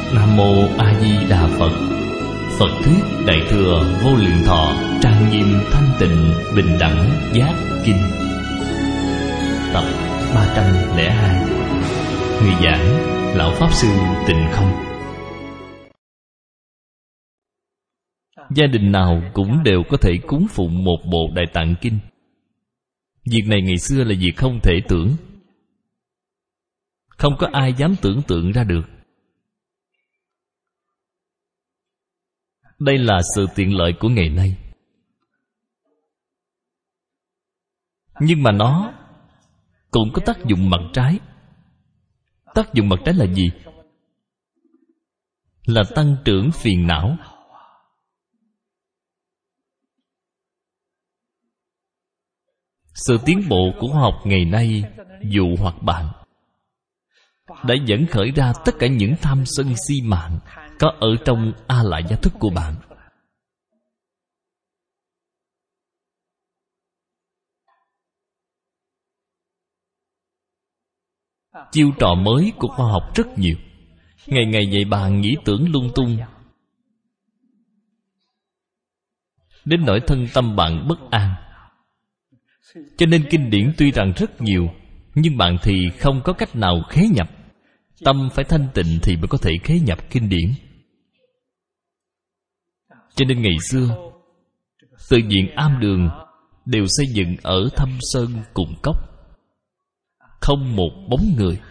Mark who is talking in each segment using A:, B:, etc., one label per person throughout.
A: Nam Mô A Di Đà Phật. Phật thuyết Đại thừa Vô Lượng Thọ trang nghiêm thanh tịnh bình đẳng giác kinh. Tập 302. Người giảng Lão Pháp Sư Tịnh Không. Gia đình nào cũng đều có thể cúng phụng một bộ Đại Tạng Kinh. Việc này ngày xưa là việc không thể tưởng. Không có ai dám tưởng tượng ra được. Đây là sự tiện lợi của ngày nay. Nhưng mà nó cũng có tác dụng mặt trái. Tác dụng mặt trái là gì? Là tăng trưởng phiền não. Sự tiến bộ của khoa học ngày nay dụ hoặc bạn đã dẫn khởi ra tất cả những tham sân si mạng có ở trong A Lại Gia thức của bạn. Chiêu trò mới của khoa học rất nhiều. Ngày ngày dạy bạn nghĩ tưởng lung tung, đến nỗi thân tâm bạn bất an. Cho nên kinh điển tuy rằng rất nhiều, nhưng bạn thì không có cách nào khế nhập. Tâm phải thanh tịnh thì mới có thể khế nhập kinh điển. Cho nên ngày xưa tự viện am đường đều xây dựng ở thâm sơn cùng cốc, không một bóng người.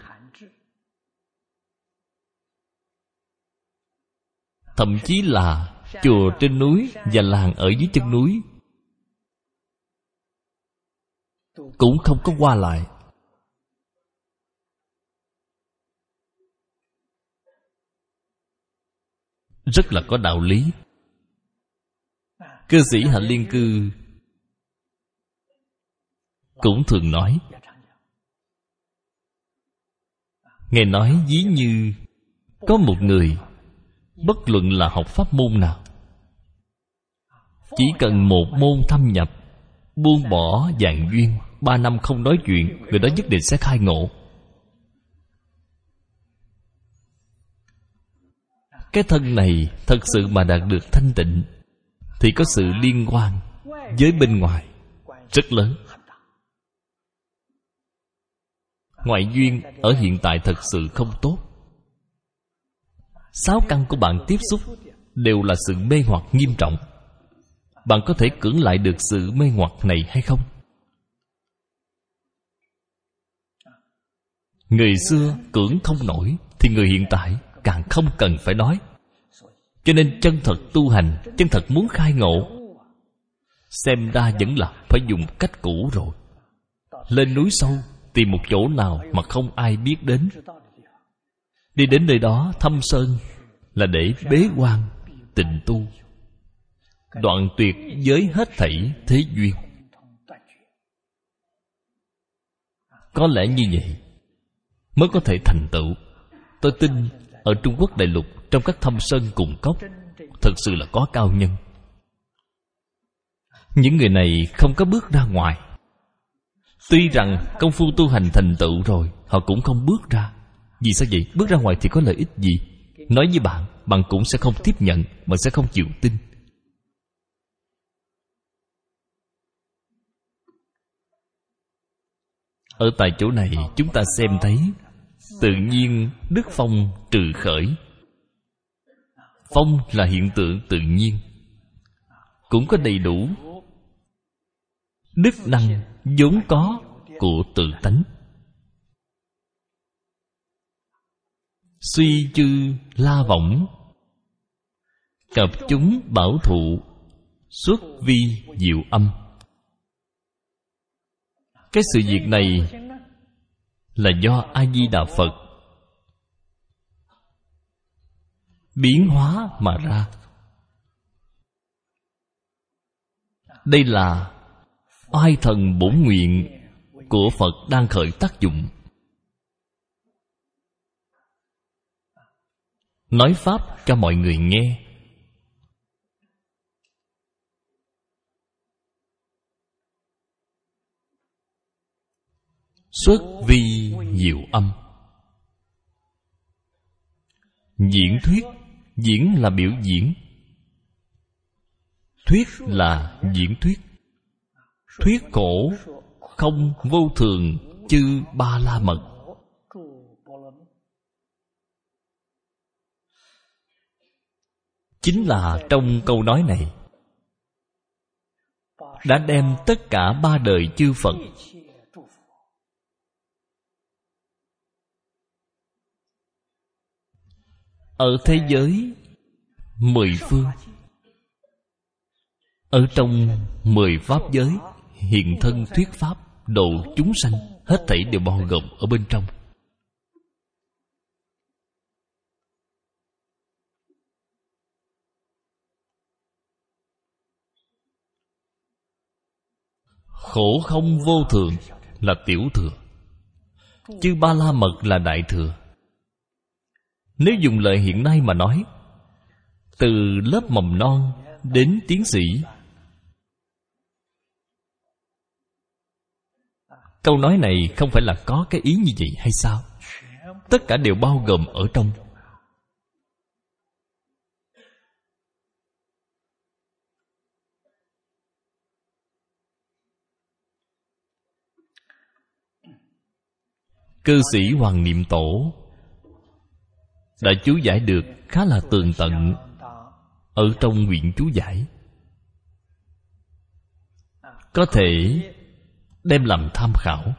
A: Thậm chí là chùa trên núi và làng ở dưới chân núi cũng không có qua lại. Rất là có đạo lý. Cư sĩ Hạnh Liên Cư cũng thường nói, Ngài nói ví như có một người, bất luận là học pháp môn nào, chỉ cần một môn thâm nhập, buông bỏ vạn duyên, 3 năm không nói chuyện, người đó nhất định sẽ khai ngộ. Cái thân này thật sự mà đạt được thanh tịnh thì có sự liên quan với bên ngoài rất lớn. Ngoại duyên ở hiện tại thật sự không tốt. 6 căn của bạn tiếp xúc đều là sự mê hoặc nghiêm trọng. Bạn có thể cưỡng lại được sự mê hoặc này hay không? Người xưa cưỡng không nổi thì người hiện tại càng không cần phải nói. Cho nên chân thật tu hành, chân thật muốn khai ngộ, xem ra vẫn là phải dùng cách cũ rồi. Lên núi sâu tìm một chỗ nào mà không ai biết đến. Đi đến nơi đó thâm sơn là để bế quan tịnh tu, đoạn tuyệt với hết thảy thế duyên. Có lẽ như vậy mới có thể thành tựu. Tôi tin ở Trung Quốc đại lục, trong các thâm sơn cùng cốc, thật sự là có cao nhân. Những người này không có bước ra ngoài. Tuy rằng công phu tu hành thành tựu rồi, họ cũng không bước ra. Vì sao vậy? Bước ra ngoài thì có lợi ích gì? Nói với bạn, bạn cũng sẽ không tiếp nhận, bạn sẽ không chịu tin. Ở tại chỗ này chúng ta xem thấy tự nhiên đức phong trừ khởi. Phong là hiện tượng tự nhiên, cũng có đầy đủ đức năng vốn có của tự tánh. Suy chư la võng, cập chúng bảo thụ, xuất vi diệu âm. Cái sự việc này là do A-di-đà Phật biến hóa mà ra. Đây là oai thần bổn nguyện của Phật đang khởi tác dụng. Nói pháp cho mọi người nghe. Xuất vi diệu âm Diễn thuyết. Diễn là biểu diễn, thuyết là diễn thuyết. Thuyết khổ không vô thường chư ba la mật. Chính là trong câu nói này đã đem tất cả ba đời chư Phật ở thế giới mười phương, ở trong 10 pháp giới hiện thân thuyết pháp độ chúng sanh, hết thảy đều bao gồm ở bên trong. Khổ không vô thường là tiểu thừa, chư ba la mật là đại thừa. Nếu dùng lời hiện nay mà nói, từ lớp mầm non đến tiến sĩ, câu nói này không phải là có cái ý như vậy hay sao? Tất cả đều bao gồm ở trong. Cư sĩ Hoàng Niệm Tổ đã chú giải được khá là tường tận ở trong quyển chú giải, có thể đem làm tham khảo.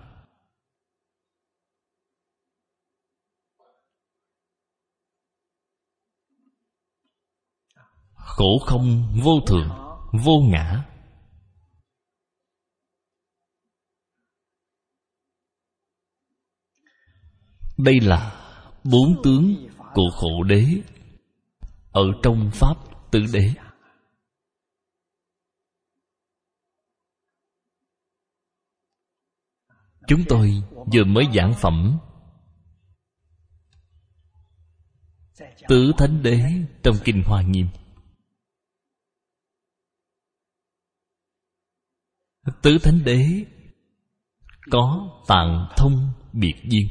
A: Khổ không vô thường, vô ngã. Đây là 4 tướng của khổ đế ở trong Pháp Tứ Đế. Chúng tôi vừa mới giảng phẩm Tứ Thánh Đế trong Kinh Hoa Nghiêm. Tứ Thánh Đế có tạng thông biệt duyên.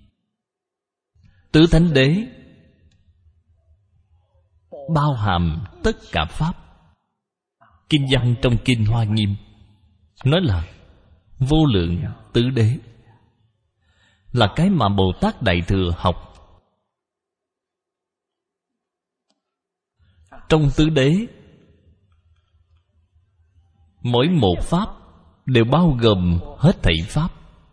A: Tứ Thánh Đế bao hàm tất cả Pháp. Kinh văn trong Kinh Hoa Nghiêm nói là vô lượng tứ đế, là cái mà Bồ Tát Đại Thừa học. Trong tứ đế, mỗi một Pháp đều bao gồm hết thảy Pháp.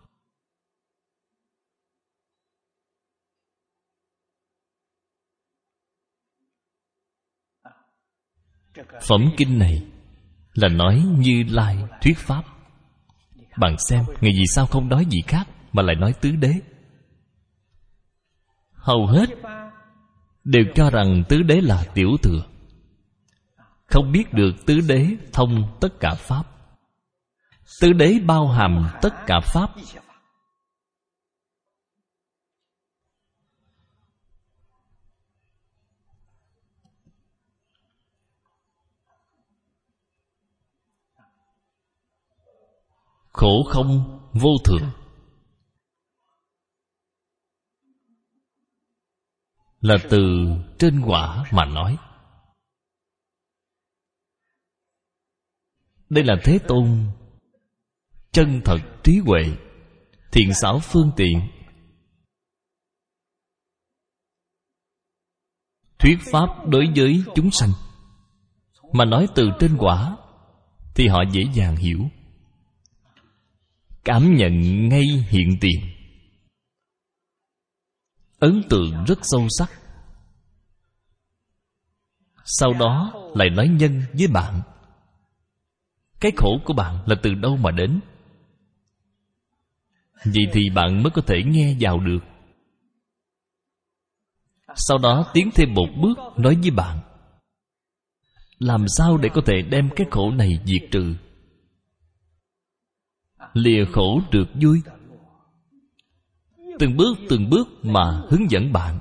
A: Phẩm kinh này là nói Như Lai thuyết pháp. Bạn xem, ngày vì sao không nói gì khác mà lại nói tứ đế? Hầu hết đều cho rằng tứ đế là tiểu thừa, không biết được tứ đế thông tất cả Pháp. Tứ đế bao hàm tất cả Pháp. Khổ không vô thường là từ trên quả mà nói. Đây là Thế Tôn chân thật trí huệ, thiện xảo phương tiện thuyết pháp đối với chúng sanh. Mà nói từ trên quả thì họ dễ dàng hiểu, cảm nhận ngay hiện tiền, ấn tượng rất sâu sắc. Sau đó lại nói nhân với bạn. Cái khổ của bạn là từ đâu mà đến? Vậy thì bạn mới có thể nghe vào được. Sau đó tiến thêm một bước nói với bạn, làm sao để có thể đem cái khổ này diệt trừ, lìa khổ được vui. Từng bước mà hướng dẫn bạn,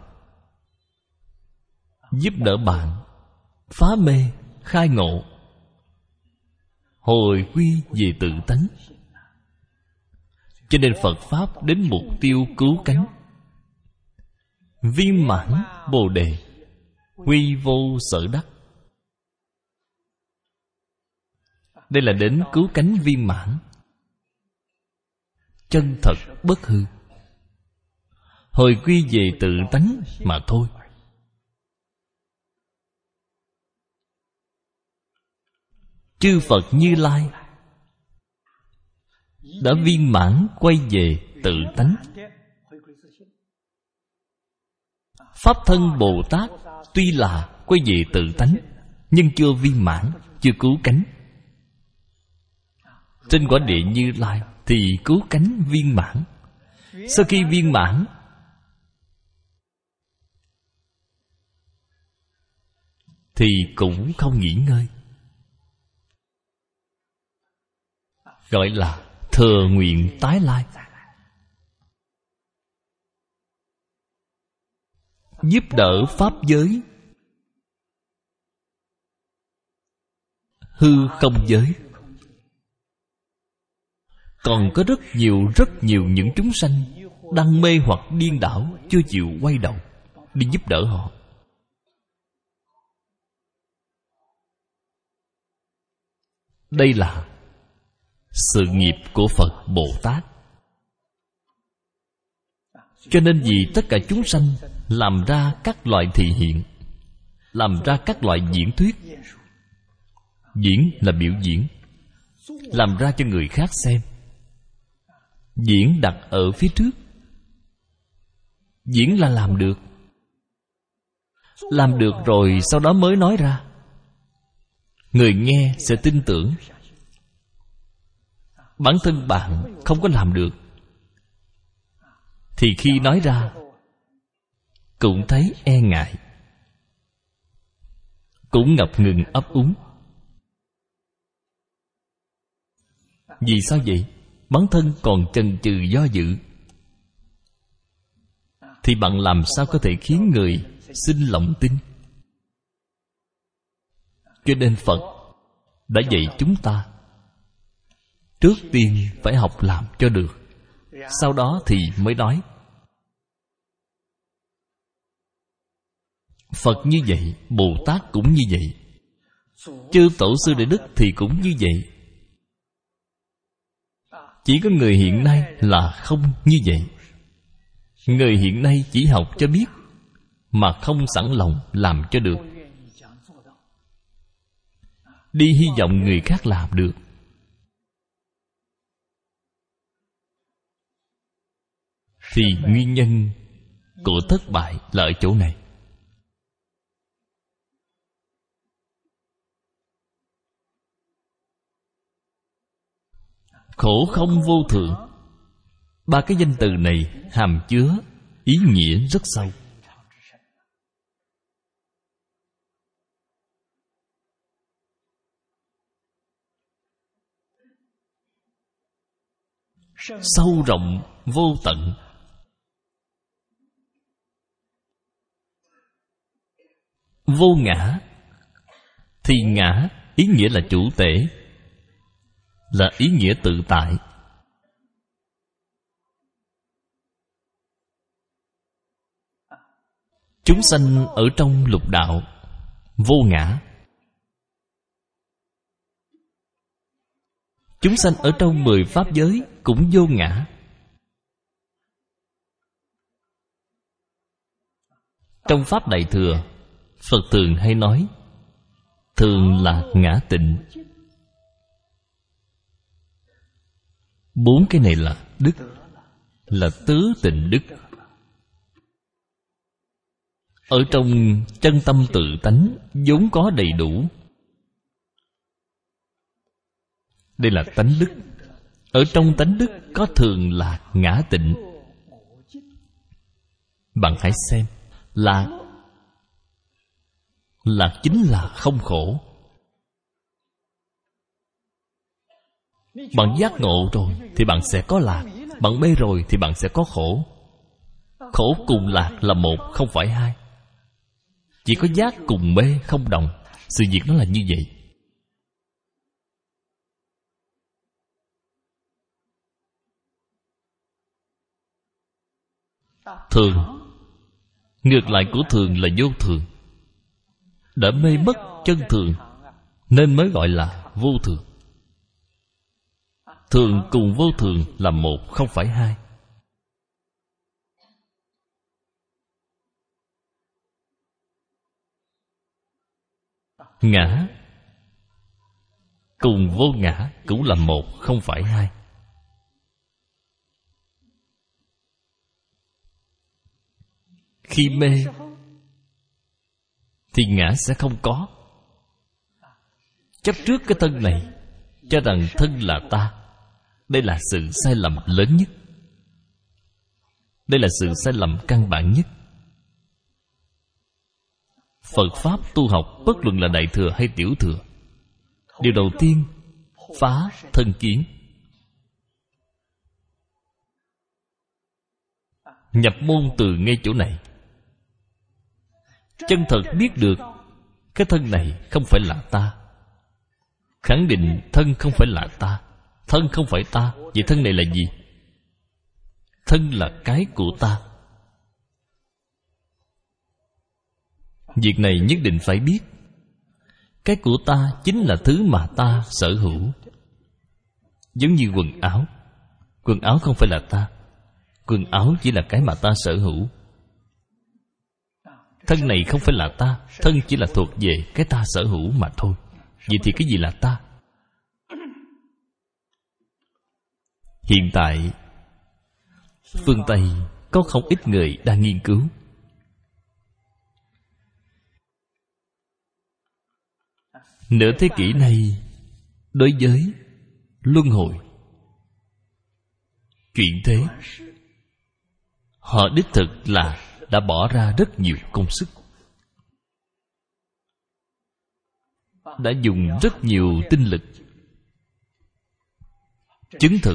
A: giúp đỡ bạn phá mê, khai ngộ, hồi quy về tự tánh. Cho nên Phật Pháp đến mục tiêu cứu cánh, viên mãn Bồ Đề. Quy vô sở đắc. Đây là đến cứu cánh viên mãn, chân thật bất hư, hồi quy về tự tánh mà thôi. Chư Phật Như Lai đã viên mãn quay về tự tánh. Pháp thân Bồ Tát tuy là quay về tự tánh, nhưng chưa viên mãn, chưa cứu cánh. Trên quả địa Như Lai thì cứu cánh viên mãn. Sau khi viên mãn, thì cũng không nghỉ ngơi, gọi là thừa nguyện tái lai, giúp đỡ pháp giới, hư không giới. Còn có rất nhiều những chúng sanh đang mê hoặc điên đảo, chưa chịu quay đầu đi giúp đỡ họ. Đây là sự nghiệp của Phật Bồ Tát. Cho nên vì tất cả chúng sanh làm ra các loại thị hiện, làm ra các loại diễn thuyết. Diễn là biểu diễn, làm ra cho người khác xem. Diễn đặt ở phía trước. Diễn là làm được. Làm được rồi sau đó mới nói ra, người nghe sẽ tin tưởng. Bản thân bạn không có làm được, thì khi nói ra cũng thấy e ngại, cũng ngập ngừng ấp úng. Vì sao vậy? Bản thân còn chần chừ do dự, thì bạn làm sao có thể khiến người sinh lòng tin? Cho nên Phật đã dạy chúng ta, trước tiên phải học làm cho được, sau đó thì mới nói. Phật như vậy, Bồ Tát cũng như vậy, chư Tổ sư Đại Đức thì cũng như vậy. Chỉ có người hiện nay là không như vậy. Người hiện nay chỉ học cho biết, mà không sẵn lòng làm cho được, đi hy vọng người khác làm được. Thì nguyên nhân của thất bại là ở chỗ này. Khổ không vô thượng, ba cái danh từ này hàm chứa ý nghĩa rất sâu. Sâu rộng vô tận. Vô ngã, thì ngã ý nghĩa là chủ tể, là ý nghĩa tự tại. Chúng sanh ở trong lục đạo vô ngã. Chúng sanh ở trong 10 pháp giới cũng vô ngã. Trong Pháp Đại Thừa, Phật thường hay nói, thường là ngã tịnh. 4 cái này là đức, là tứ tịnh đức. Ở trong chân tâm tự tánh vốn có đầy đủ. Đây là tánh đức. Ở trong tánh đức có thường là ngã tịnh. Bạn hãy xem, lạc chính là không khổ. Bạn giác ngộ rồi thì bạn sẽ có lạc, bạn mê rồi thì bạn sẽ có khổ. Khổ cùng lạc là một, không phải hai. Chỉ có giác cùng mê không đồng. Sự việc nó là như vậy. Thường, ngược lại của thường là vô thường. đã mê mất chân thường, nên mới gọi là vô thường. Thường cùng vô thường là một, không phải hai. Ngã cùng vô ngã cũng là một, không phải hai. Khi mê thì ngã sẽ không có. Chấp trước cái thân này, cho rằng thân là ta, đây là sự sai lầm lớn nhất. Đây là sự sai lầm căn bản nhất. Phật Pháp tu học, bất luận là Đại Thừa hay Tiểu Thừa, điều đầu tiên phá thân kiến. Nhập môn từ ngay chỗ này. Chân thật biết được cái thân này không phải là ta. Khẳng định thân không phải là ta. Thân không phải ta. Vậy thân này là gì? Thân là cái của ta. Việc này nhất định phải biết. Cái của ta chính là thứ mà ta sở hữu. Giống như quần áo. Quần áo không phải là ta. Quần áo chỉ là cái mà ta sở hữu. Thân này không phải là ta. Thân chỉ là thuộc về cái ta sở hữu mà thôi. Vậy thì cái gì là ta? Hiện tại phương Tây có không ít người đang nghiên cứu. Nửa thế kỷ này, đối với luân hồi, chuyển thế, họ đích thực là đã bỏ ra rất nhiều công sức, đã dùng rất nhiều tinh lực chứng thực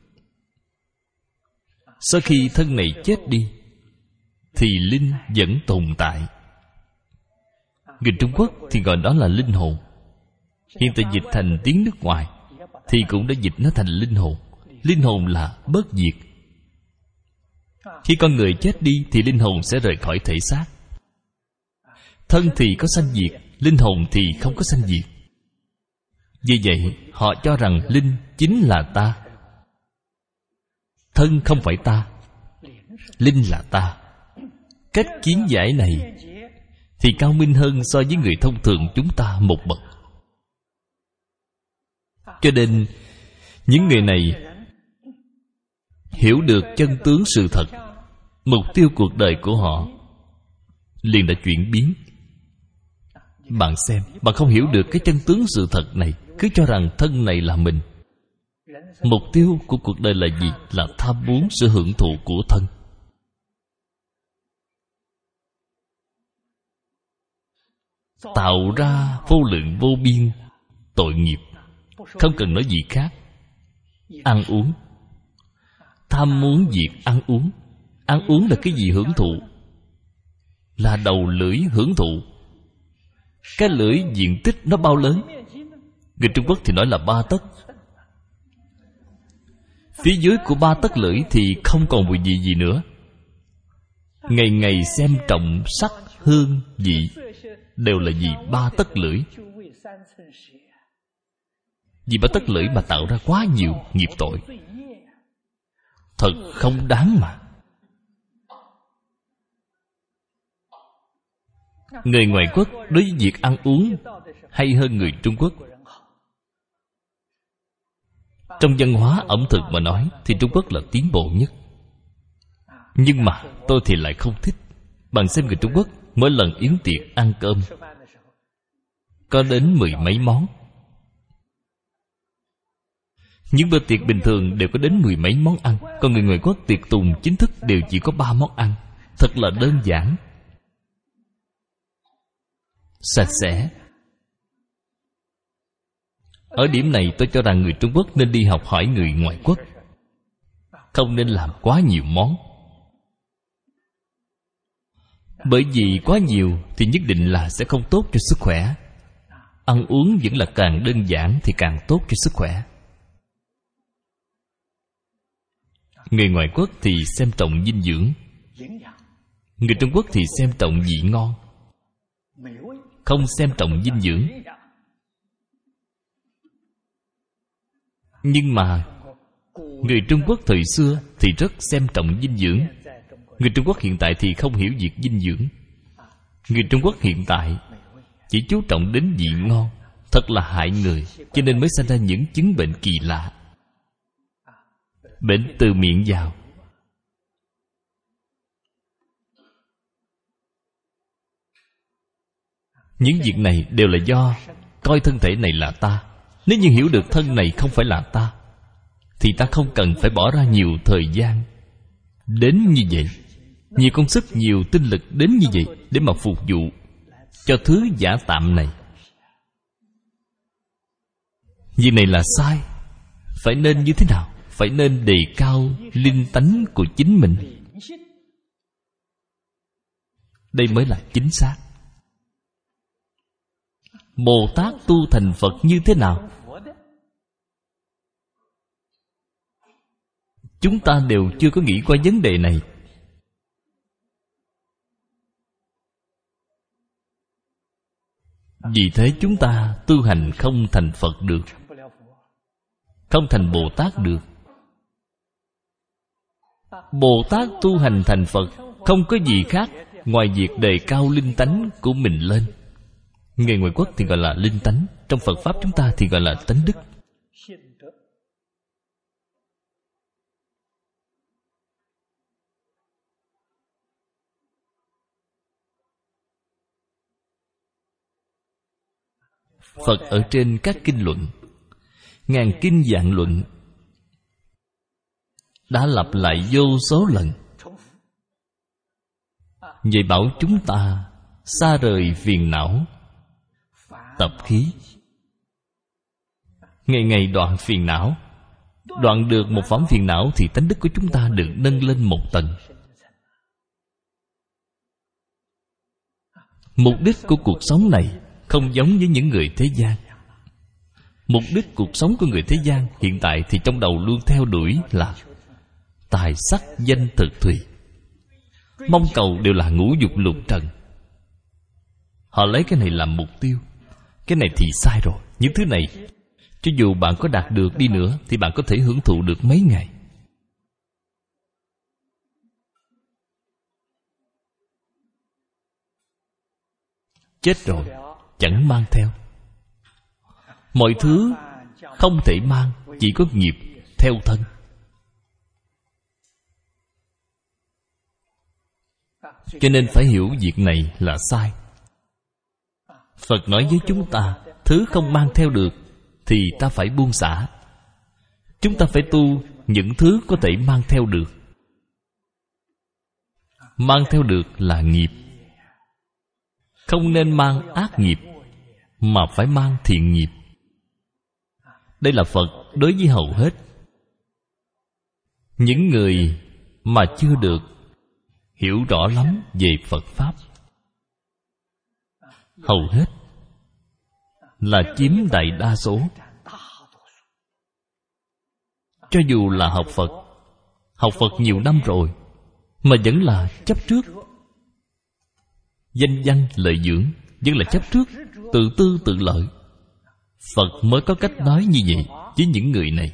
A: sau khi thân này chết đi thì linh vẫn tồn tại. Người Trung Quốc thì gọi đó là linh hồn. Hiện tại dịch thành tiếng nước ngoài thì cũng đã dịch nó thành linh hồn. Linh hồn là bất diệt. Khi con người chết đi thì linh hồn sẽ rời khỏi thể xác. Thân thì có sanh diệt, linh hồn thì không có sanh diệt. Vì vậy họ cho rằng linh chính là ta. Thân không phải ta, linh là ta. Cách kiến giải này thì cao minh hơn so với người thông thường chúng ta một bậc. Cho nên những người này hiểu được chân tướng sự thật, mục tiêu cuộc đời của họ liền đã chuyển biến. Bạn xem, bạn không hiểu được cái chân tướng sự thật này, cứ cho rằng thân này là mình. Mục tiêu của cuộc đời là gì? Là tham muốn sự hưởng thụ của thân. Tạo ra vô lượng vô biên tội nghiệp. Không cần nói gì khác. Ăn uống, tham muốn việc ăn uống. Ăn uống là cái gì hưởng thụ? Là đầu lưỡi hưởng thụ. Cái lưỡi diện tích nó bao lớn? Người Trung Quốc thì nói là 3 tấc. Phía dưới của 3 tấc lưỡi thì không còn mùi vị gì nữa. Ngày ngày xem trọng sắc, hương, vị đều là vì 3 tấc lưỡi. Vì 3 tấc lưỡi mà tạo ra quá nhiều nghiệp tội. Thật không đáng mà. Người ngoại quốc đối với việc ăn uống hay hơn người Trung Quốc. Trong văn hóa ẩm thực mà nói thì Trung Quốc là tiến bộ nhất. Nhưng mà tôi thì lại không thích. Bạn xem người Trung Quốc mỗi lần yến tiệc ăn cơm có đến 10 mấy món. Những bữa tiệc bình thường đều có đến 10 mấy món ăn. Còn người ngoại quốc tiệc tùng chính thức đều chỉ có 3 món ăn. Thật là đơn giản, sạch sẽ. Ở điểm này tôi cho rằng người Trung Quốc nên đi học hỏi người ngoại quốc. Không nên làm quá nhiều món. Bởi vì quá nhiều thì nhất định là sẽ không tốt cho sức khỏe. Ăn uống vẫn là càng đơn giản thì càng tốt cho sức khỏe. Người ngoại quốc thì xem trọng dinh dưỡng. Người Trung Quốc thì xem trọng vị ngon. không xem trọng dinh dưỡng. Nhưng mà người Trung Quốc thời xưa thì rất xem trọng dinh dưỡng. Người Trung Quốc hiện tại thì không hiểu việc dinh dưỡng. Người Trung Quốc hiện tại chỉ chú trọng đến vị ngon, thật là hại người, cho nên mới sinh ra những chứng bệnh kỳ lạ. Bệnh từ miệng vào. Những việc này đều là do coi thân thể này là ta. Nếu như hiểu được thân này không phải là ta, thì ta không cần phải bỏ ra nhiều thời gian đến như vậy, nhiều công sức, nhiều tinh lực đến như vậy để mà phục vụ cho thứ giả tạm này. Việc này là sai. Phải nên như thế nào? Phải nên đề cao linh tánh của chính mình. Đây mới là chính xác. Bồ Tát tu thành Phật như thế nào? Chúng ta đều chưa có nghĩ qua vấn đề này. Vì thế chúng ta tu hành không thành Phật được, không thành Bồ Tát được. Bồ Tát tu hành thành Phật không có gì khác ngoài việc đề cao linh tánh của mình lên. Người ngoại quốc thì gọi là linh tánh, trong Phật Pháp chúng ta thì gọi là tánh đức. Phật ở trên các kinh luận, ngàn kinh vạn luận, đã lặp lại vô số lần, vậy bảo chúng ta xa rời phiền não, tập khí, ngày ngày đoạn phiền não. Đoạn được một phẩm phiền não thì tánh đức của chúng ta được nâng lên một tầng. Mục đích của cuộc sống này không giống với những người thế gian. Mục đích cuộc sống của người thế gian hiện tại thì trong đầu luôn theo đuổi là tài sắc danh thực thùy, mong cầu đều là ngũ dục lục trần. Họ lấy cái này làm mục tiêu. Cái này thì sai rồi. Những thứ này cho dù bạn có đạt được đi nữa thì bạn có thể hưởng thụ được mấy ngày. Chết rồi chẳng mang theo. Mọi thứ không thể mang, chỉ có nghiệp theo thân. Cho nên phải hiểu việc này là sai. Phật nói với chúng ta, thứ không mang theo được thì ta phải buông xả. Chúng ta phải tu những thứ có thể mang theo được. Mang theo được là nghiệp. Không nên mang ác nghiệp, mà phải mang thiện nghiệp. Đây là Phật đối với hầu hết những người mà chưa được hiểu rõ lắm về Phật Pháp. Hầu hết là chiếm đại đa số. Cho dù là học Phật nhiều năm rồi, mà vẫn là chấp trước. Danh văn lợi dưỡng vẫn là chấp trước, tự tư tự lợi. Phật mới có cách nói như vậy với những người này.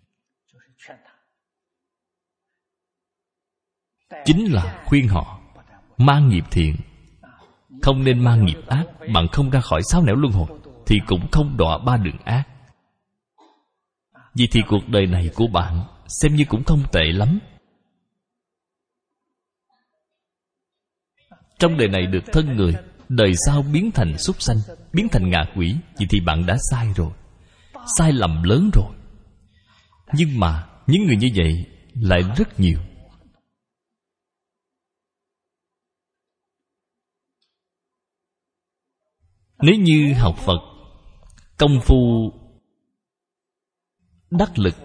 A: Chính là khuyên họ mang nghiệp thiện, không nên mang nghiệp ác. Bạn không ra khỏi sáu nẻo luân hồi thì cũng không đọa ba đường ác. Vì thì cuộc đời này của bạn xem như cũng không tệ lắm. Trong đời này được thân người, đời sau biến thành súc sanh, biến thành ngạ quỷ. Vì thì bạn đã sai rồi, sai lầm lớn rồi. Nhưng mà những người như vậy lại rất nhiều. Nếu như học Phật, công phu đắc lực,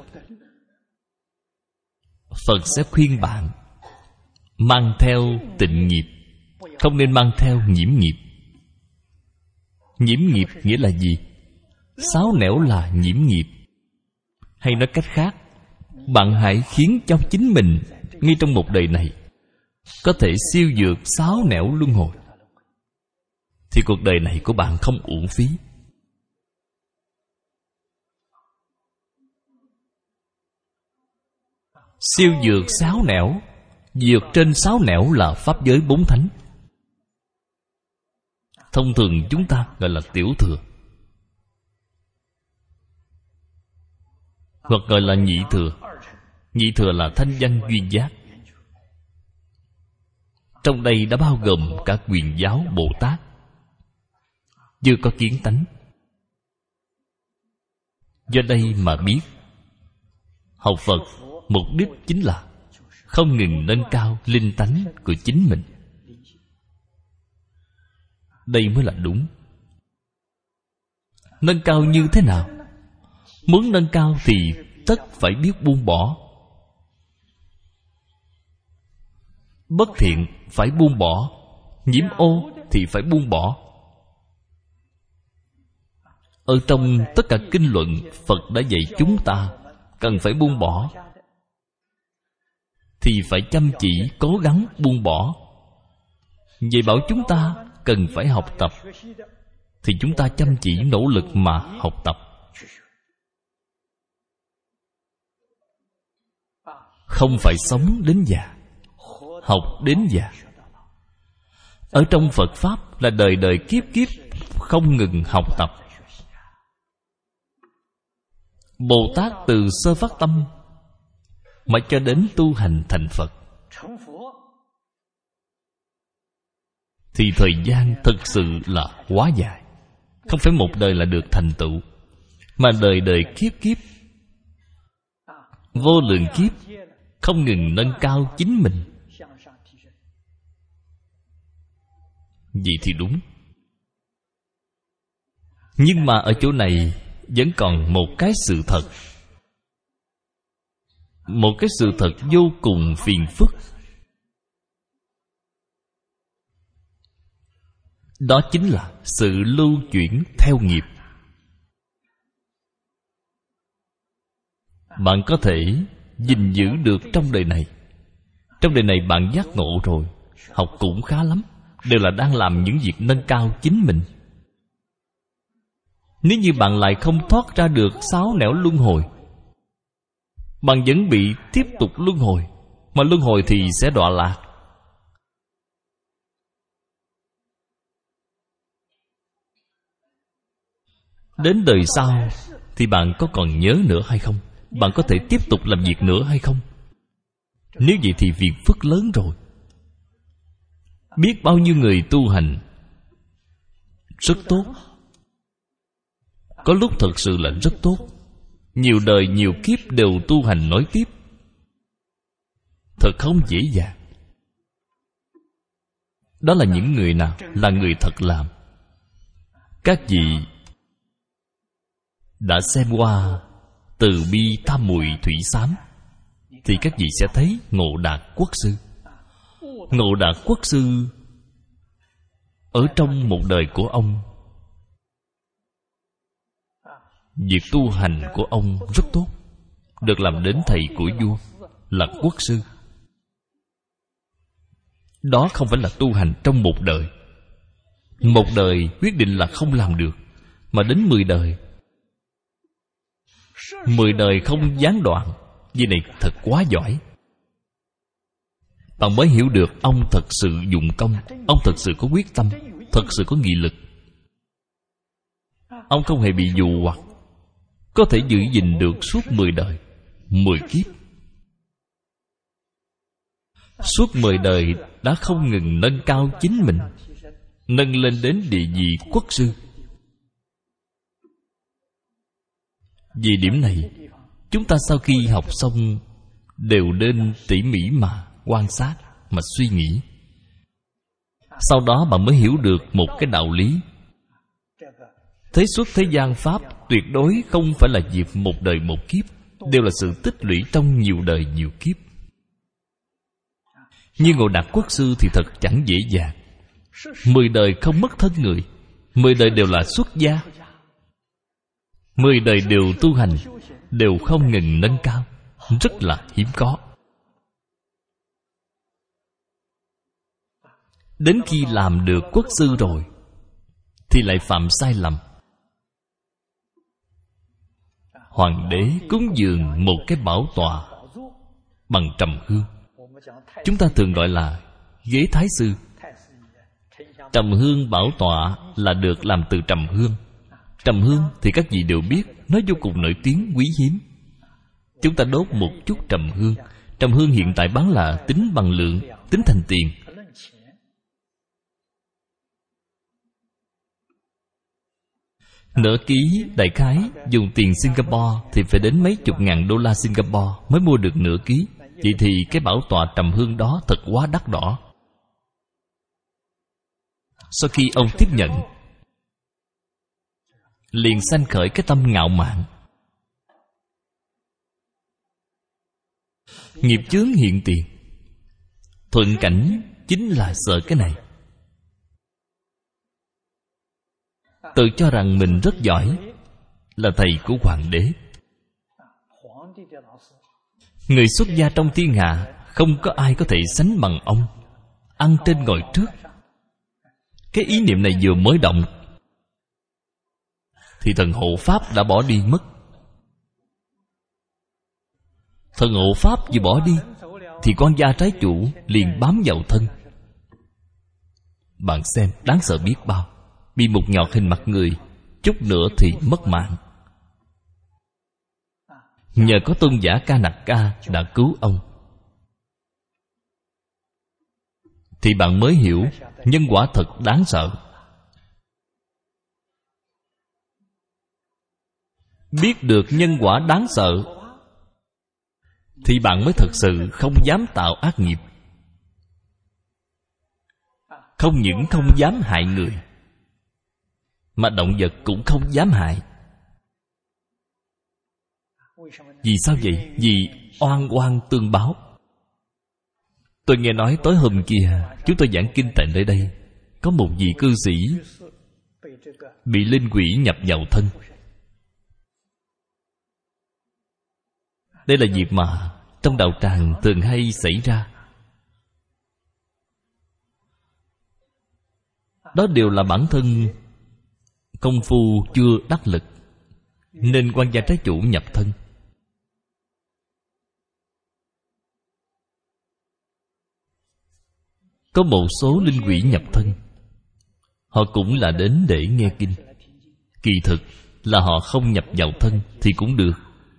A: Phật sẽ khuyên bạn mang theo tịnh nghiệp, không nên mang theo nhiễm nghiệp. Nhiễm nghiệp nghĩa là gì? Sáu nẻo là nhiễm nghiệp. Hay nói cách khác, bạn hãy khiến cho chính mình ngay trong một đời này có thể siêu vượt sáu nẻo luân hồi, thì cuộc đời này của bạn không uổng phí. Siêu vượt 6 nẻo, vượt trên 6 nẻo là pháp giới 4 thánh. Thông thường chúng ta gọi là tiểu thừa, hoặc gọi là nhị thừa. Nhị thừa là thanh văn duyên giác. Trong đây đã bao gồm cả Quyền Giáo Bồ Tát, chưa có kiến tánh. Do đây mà biết, học Phật mục đích chính là không ngừng nâng cao linh tánh của chính mình. Đây mới là đúng. Nâng cao như thế nào? Muốn nâng cao thì tất phải biết buông bỏ. Bất thiện phải buông bỏ, nhiễm ô thì phải buông bỏ. Ở trong tất cả kinh luận, Phật đã dạy chúng ta cần phải buông bỏ, thì phải chăm chỉ cố gắng buông bỏ. Vậy bảo chúng ta cần phải học tập, thì chúng ta chăm chỉ nỗ lực mà học tập. Không phải sống đến già, học đến già. Ở trong Phật Pháp là đời đời kiếp kiếp không ngừng học tập. Bồ Tát từ sơ phát tâm mà cho đến tu hành thành Phật thì thời gian thực sự là quá dài. Không phải một đời là được thành tựu, mà đời đời kiếp kiếp, vô lượng kiếp không ngừng nâng cao chính mình. Vậy thì đúng. Nhưng mà ở chỗ này vẫn còn một cái sự thật, một cái sự thật vô cùng phiền phức. Đó chính là sự lưu chuyển theo nghiệp. Bạn có thể gìn giữ được trong đời này. Trong đời này bạn giác ngộ rồi, học cũng khá lắm, đều là đang làm những việc nâng cao chính mình. Nếu như bạn lại không thoát ra được 6 nẻo luân hồi, bạn vẫn bị tiếp tục luân hồi, mà luân hồi thì sẽ đọa lạc. Đến đời sau thì bạn có còn nhớ nữa hay không? Bạn có thể tiếp tục làm việc nữa hay không? Nếu vậy thì việc phước lớn rồi. Biết bao nhiêu người tu hành rất tốt, có lúc thật sự là rất tốt, nhiều đời nhiều kiếp đều tu hành nối tiếp, thật không dễ dàng. Đó là những người nào là người thật làm. Các vị đã xem qua Từ Bi Tam Muội Thủy Xám thì các vị sẽ thấy Ngộ Đạt Quốc Sư. Ngộ Đạt Quốc Sư ở trong một đời của ông, việc tu hành của ông rất tốt, được làm đến thầy của vua, là quốc sư. Đó không phải là tu hành trong một đời. Một đời quyết định là không làm được, mà đến 10 đời, 10 đời không gián đoạn. Vì này thật quá giỏi. Bạn mới hiểu được ông thật sự dụng công, ông thật sự có quyết tâm, thật sự có nghị lực. Ông không hề bị dụ hoặc, có thể giữ gìn được suốt 10 đời, 10 kiếp. Suốt 10 đời đã không ngừng nâng cao chính mình, nâng lên đến địa vị quốc sư. Vì điểm này, chúng ta sau khi học xong đều nên tỉ mỉ mà quan sát, mà suy nghĩ. Sau đó bạn mới hiểu được một cái đạo lý. Thế suốt thế gian Pháp tuyệt đối không phải là việc một đời một kiếp, đều là sự tích lũy trong nhiều đời nhiều kiếp. Như Ngộ Đạt Quốc Sư thì thật chẳng dễ dàng. 10 đời không mất thân người, 10 đời đều là xuất gia, 10 đời đều tu hành, đều không ngừng nâng cao, rất là hiếm có. Đến khi làm được quốc sư rồi thì lại phạm sai lầm. Hoàng đế cúng dường một cái bảo tọa bằng trầm hương, chúng ta thường gọi là ghế thái sư. Trầm hương bảo tọa là được làm từ trầm hương. Trầm hương thì các vị đều biết, nó vô cùng nổi tiếng, quý hiếm. Chúng ta đốt một chút trầm hương. Trầm hương hiện tại bán là tính bằng lượng, tính thành tiền. Nửa ký đại khái dùng tiền Singapore thì phải đến mấy chục ngàn đô la Singapore mới mua được nửa ký. Vậy thì cái bảo tọa trầm hương đó thật quá đắt đỏ. Sau khi ông tiếp nhận, liền sanh khởi cái tâm ngạo mạn. Nghiệp chướng hiện tiền. Thuận cảnh chính là sợ cái này. Tự cho rằng mình rất giỏi, là thầy của hoàng đế. Người xuất gia trong thiên hạ không có ai có thể sánh bằng ông. Ăn trên ngồi trước. Cái ý niệm này vừa mới động thì thần hộ pháp đã bỏ đi mất. Thần hộ pháp vừa bỏ đi thì con gia trái chủ liền bám vào thân. Bạn xem đáng sợ biết bao. Bị một nhọt hình mặt người, chút nữa thì mất mạng. Nhờ có tôn giả Ca Nặc Ca đã cứu ông, thì bạn mới hiểu nhân quả thật đáng sợ. Biết được nhân quả đáng sợ thì bạn mới thật sự không dám tạo ác nghiệp. Không những không dám hại người, mà động vật cũng không dám hại. Vì sao vậy? Vì oan oan tương báo. Tôi nghe nói tối hôm kia chúng tôi giảng kinh tại nơi đây, có một vị cư sĩ bị linh quỷ nhập vào thân. Đây là việc mà trong đạo tràng thường hay xảy ra. Đó đều là bản thân công phu chưa đắc lực, nên quan gia trái chủ nhập thân. Có một số linh quỷ nhập thân, họ cũng là đến để nghe kinh. Kỳ thực là họ không nhập vào thân thì cũng được.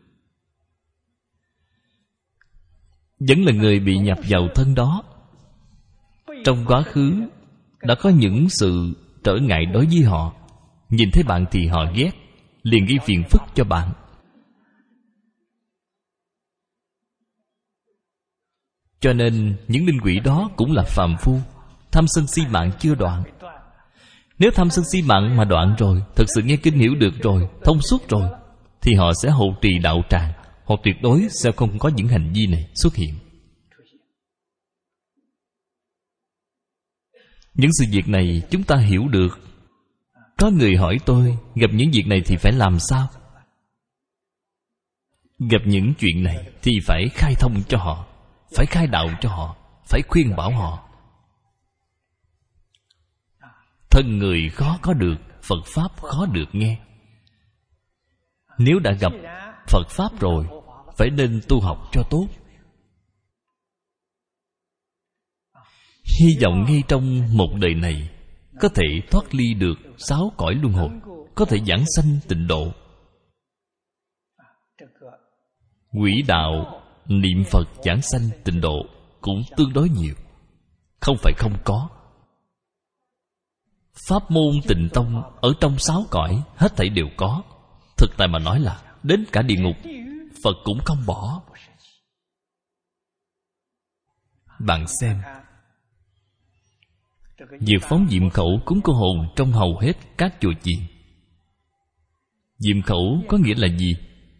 A: Vẫn là người bị nhập vào thân đó, trong quá khứ đã có những sự trở ngại đối với họ. Nhìn thấy bạn thì họ ghét, liền gây phiền phức cho bạn. Cho nên những linh quỷ đó cũng là phàm phu, tham sân si mạng chưa đoạn. Nếu tham sân si mạng mà đoạn rồi, thật sự nghe kinh hiểu được rồi, thông suốt rồi, thì họ sẽ hộ trì đạo tràng. Họ tuyệt đối sẽ không có những hành vi này xuất hiện. Những sự việc này chúng ta hiểu được. Có người hỏi tôi, gặp những việc này thì phải làm sao? Gặp những chuyện này thì phải khai thông cho họ, phải khai đạo cho họ, phải khuyên bảo họ. Thân người khó có được, Phật Pháp khó được nghe. Nếu đã gặp Phật Pháp rồi, phải nên tu học cho tốt. Hy vọng ngay trong một đời này có thể thoát ly được 6 cõi luân hồi, có thể giảng sanh tịnh độ. Quỹ đạo niệm Phật giảng sanh tịnh độ cũng tương đối nhiều, không phải không có. Pháp môn Tịnh Tông ở trong 6 cõi hết thảy đều có. Thực tại mà nói là đến cả địa ngục Phật cũng không bỏ. Bạn xem, việc phóng diệm khẩu cúng cô hồn trong hầu hết các chùa chiền. Diệm khẩu có nghĩa là gì?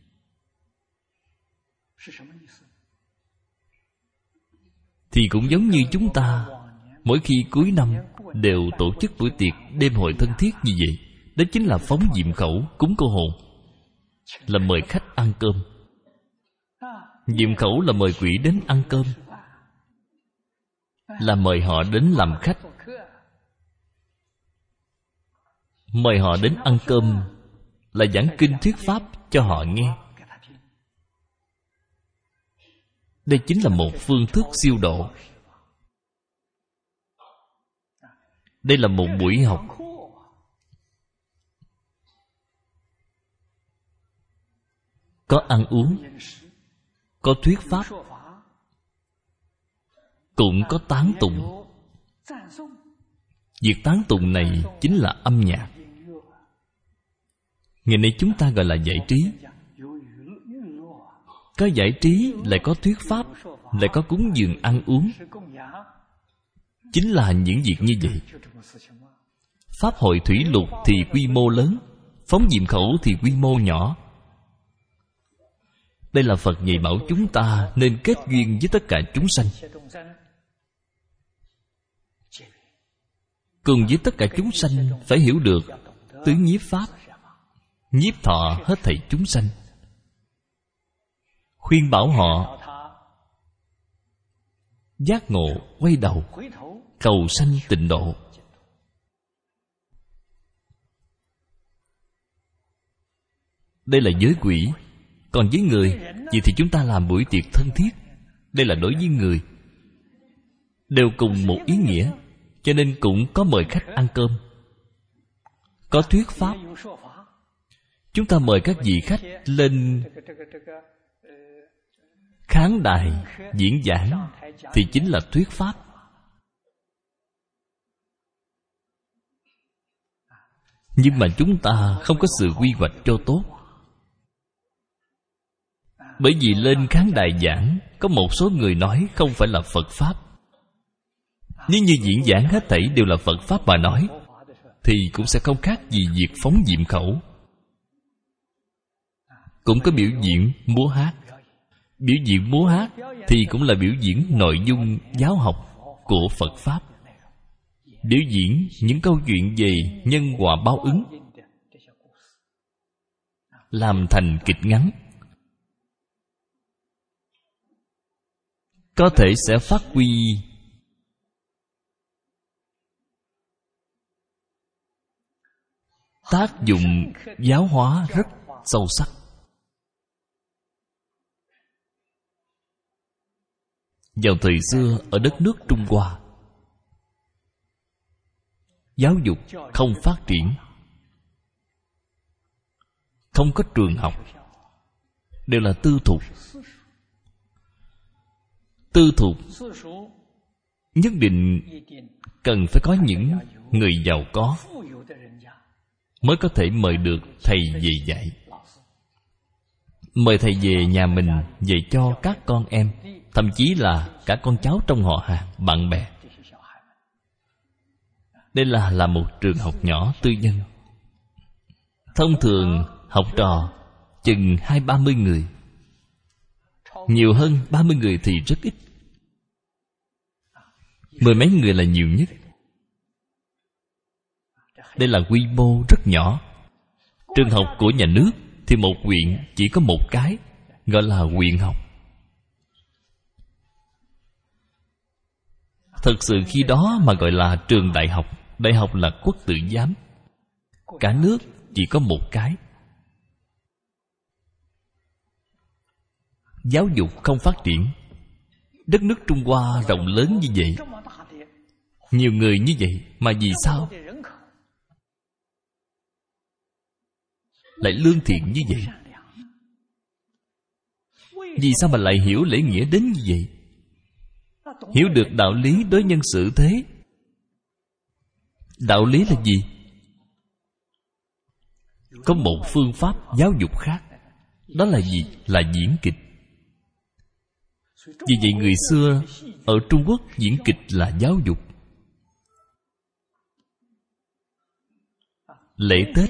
A: Thì cũng giống như chúng ta mỗi khi cuối năm đều tổ chức buổi tiệc đêm hội thân thiết như vậy. Đó chính là phóng diệm khẩu cúng cô hồn, là mời khách ăn cơm. Diệm khẩu là mời quỷ đến ăn cơm, là mời họ đến làm khách. mời họ đến ăn cơm là giảng kinh thuyết pháp cho họ nghe. Đây chính là một phương thức siêu độ. Đây là một buổi học. Có ăn uống, có thuyết pháp, cũng có tán tụng. Việc tán tụng này chính là âm nhạc. Ngày nay chúng ta gọi là giải trí. Có giải trí, lại có thuyết pháp, lại có cúng dường ăn uống. Chính là những việc như vậy. Pháp hội thủy lục thì quy mô lớn, phóng diệm khẩu thì quy mô nhỏ. Đây là Phật dạy bảo chúng ta nên kết duyên với tất cả chúng sanh. Cùng với tất cả chúng sanh phải hiểu được tứ nhiếp pháp, nhiếp thọ hết thảy chúng sanh. Khuyên bảo họ giác ngộ, quay đầu, cầu sanh tịnh độ. Đây là giới quỷ. Còn với người, vậy thì chúng ta làm buổi tiệc thân thiết. Đây là đối với người. Đều cùng một ý nghĩa, cho nên cũng có mời khách ăn cơm, có thuyết pháp. Chúng ta mời các vị khách lên khán đài diễn giảng thì chính là thuyết pháp. Nhưng mà chúng ta không có sự quy hoạch cho tốt. Bởi vì lên khán đài giảng, có một số người nói không phải là Phật Pháp. Nếu như diễn giảng hết thảy đều là Phật Pháp mà nói, thì cũng sẽ không khác gì việc phóng diệm khẩu. Cũng có biểu diễn múa hát. Biểu diễn múa hát thì cũng là biểu diễn nội dung giáo học của Phật Pháp. Biểu diễn những câu chuyện về nhân quả báo ứng, làm thành kịch ngắn. Có thể sẽ phát huy tác dụng giáo hóa rất sâu sắc. Vào thời xưa ở đất nước Trung Hoa, giáo dục không phát triển, không có trường học, đều là tư thục. Tư thục nhất định cần phải có những người giàu có mới có thể mời được thầy về dạy. Mời thầy về nhà mình dạy cho các con em, thậm chí là cả con cháu trong họ hàng, bạn bè. Đây là một trường học nhỏ tư nhân. Thông thường học trò chừng 20-30 người. Nhiều hơn 30 người thì rất ít. 10 mấy người là nhiều nhất. Đây là quy mô rất nhỏ. Trường học của nhà nước thì một huyện chỉ có một cái, gọi là huyện học. Thật sự khi đó mà gọi là trường đại học. Đại học là quốc tự giám. Cả nước chỉ có một cái. Giáo dục không phát triển. Đất nước Trung Hoa rộng lớn như vậy, nhiều người như vậy, mà vì sao lại lương thiện như vậy? Vì sao mà lại hiểu lễ nghĩa đến như vậy? Hiểu được đạo lý đối nhân xử thế. Đạo lý là gì? Có một phương pháp giáo dục khác. Đó là gì? Là diễn kịch. Vì vậy người xưa ở Trung Quốc diễn kịch là giáo dục. Lễ Tết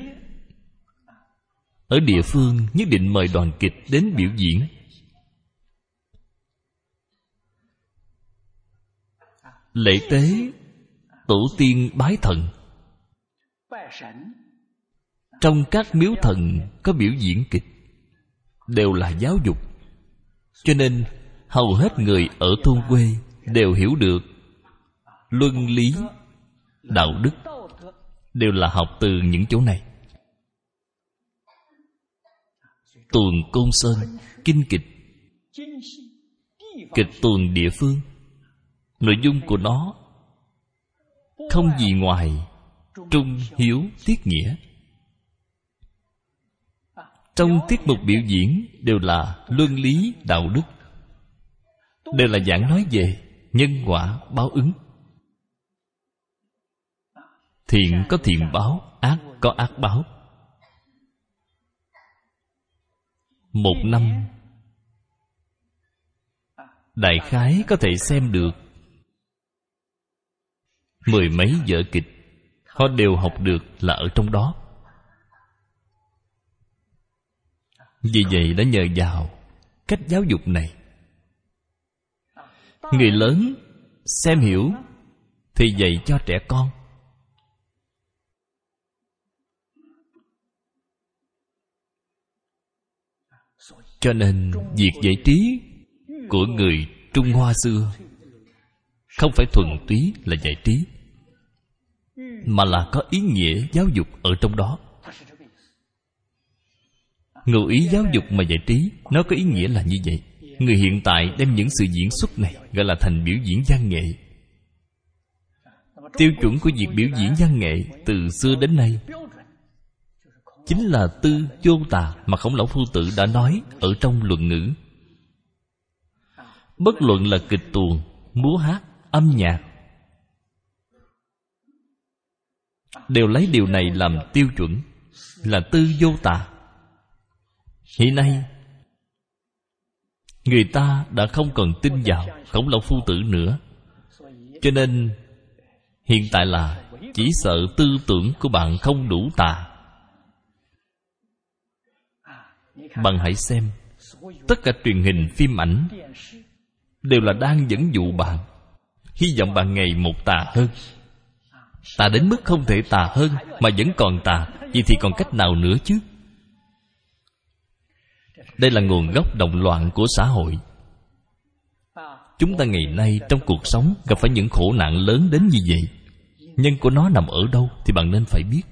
A: ở địa phương nhất định mời đoàn kịch đến biểu diễn. Lễ tế tổ tiên bái thần. Trong các miếu thần có biểu diễn kịch, đều là giáo dục. Cho nên hầu hết người ở thôn quê đều hiểu được luân lý, đạo đức, đều là học từ những chỗ này. Tuồng Côn Sơn, kinh kịch, kịch tuồng địa phương, nội dung của nó không gì ngoài trung hiếu tiết nghĩa. Trong tiết mục biểu diễn đều là luân lý đạo đức, đều là giảng nói về nhân quả báo ứng. Thiện có thiện báo, ác có ác báo. Một năm đại khái có thể xem được 10 mấy vở kịch. Họ đều học được là ở trong đó. Vì vậy đã nhờ vào cách giáo dục này, người lớn xem hiểu thì dạy cho trẻ con. Cho nên việc giải trí của người Trung Hoa xưa không phải thuần túy là giải trí, mà là có ý nghĩa giáo dục ở trong đó. Ngụ ý giáo dục mà giải trí, nó có ý nghĩa là như vậy. Người hiện tại đem những sự diễn xuất này gọi là thành biểu diễn văn nghệ. Tiêu chuẩn của việc biểu diễn văn nghệ từ xưa đến nay chính là tư vô tà mà Khổng Lão Phu Tử đã nói ở trong Luận Ngữ. Bất luận là kịch tuồng, múa hát, âm nhạc, đều lấy điều này làm tiêu chuẩn, là tư vô tà. Hiện nay người ta đã không còn tin vào Khổng Lão Phu Tử nữa, cho nên hiện tại là chỉ sợ tư tưởng của bạn không đủ tà. Bạn hãy xem, tất cả truyền hình, phim ảnh đều là đang dẫn dụ bạn, hy vọng bạn ngày một tà hơn. Tà đến mức không thể tà hơn mà vẫn còn tà, vậy thì còn cách nào nữa chứ? Đây là nguồn gốc động loạn của xã hội. Chúng ta ngày nay trong cuộc sống gặp phải những khổ nạn lớn đến như vậy, nhân của nó nằm ở đâu thì bạn nên phải biết.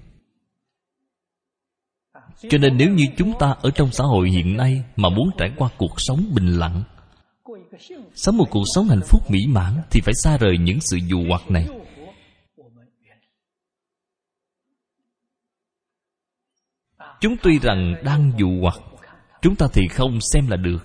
A: Cho nên nếu như chúng ta ở trong xã hội hiện nay mà muốn trải qua cuộc sống bình lặng, sống một cuộc sống hạnh phúc mỹ mãn, thì phải xa rời những sự dụ hoặc này. Chúng tuy rằng đang dụ hoặc, chúng ta thì không xem là được.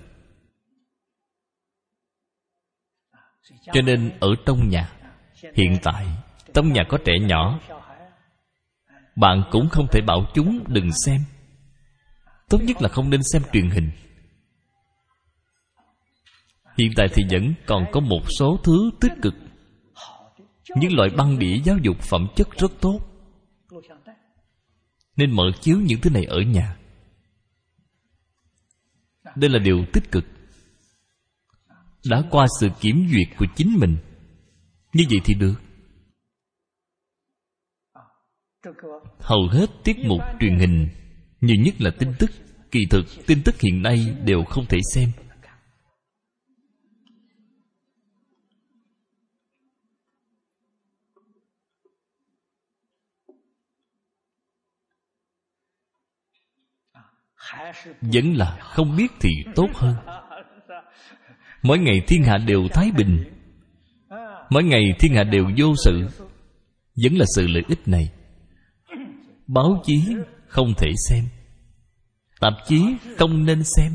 A: Cho nên ở trong nhà, hiện tại trong nhà có trẻ nhỏ, bạn cũng không thể bảo chúng đừng xem. Tốt nhất là không nên xem truyền hình. Hiện tại thì vẫn còn có một số thứ tích cực, những loại băng đĩa giáo dục phẩm chất rất tốt, nên mở chiếu những thứ này ở nhà. Đây là điều tích cực, đã qua sự kiểm duyệt của chính mình. Như vậy thì được. Hầu hết tiết mục truyền hình, nhiều nhất là tin tức, kỳ thực tin tức hiện nay đều không thể xem. Vẫn là không biết thì tốt hơn. Mỗi ngày thiên hạ đều thái bình, mỗi ngày thiên hạ đều vô sự, vẫn là sự lợi ích này. Báo chí không thể xem, tạp chí không nên xem,